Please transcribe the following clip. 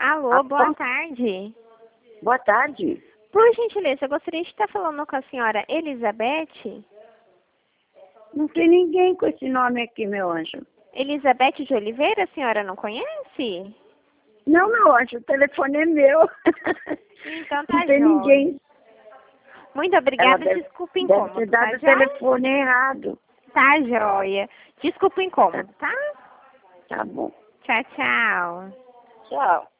Alô, boa tarde. Boa tarde. Por gentileza, eu gostaria de estar falando com a senhora Elizabeth. Não tem ninguém com esse nome aqui, meu anjo. Elizabeth de Oliveira, a senhora não conhece? Não, meu anjo, o telefone é meu. Então tá Não tem joia. ninguém. Muito obrigada, desculpa o incômodo, Deve ter dado tá o telefone errado. Tá joia. Desculpa o incômodo, tá? Tá bom. Tchau, tchau. Tchau.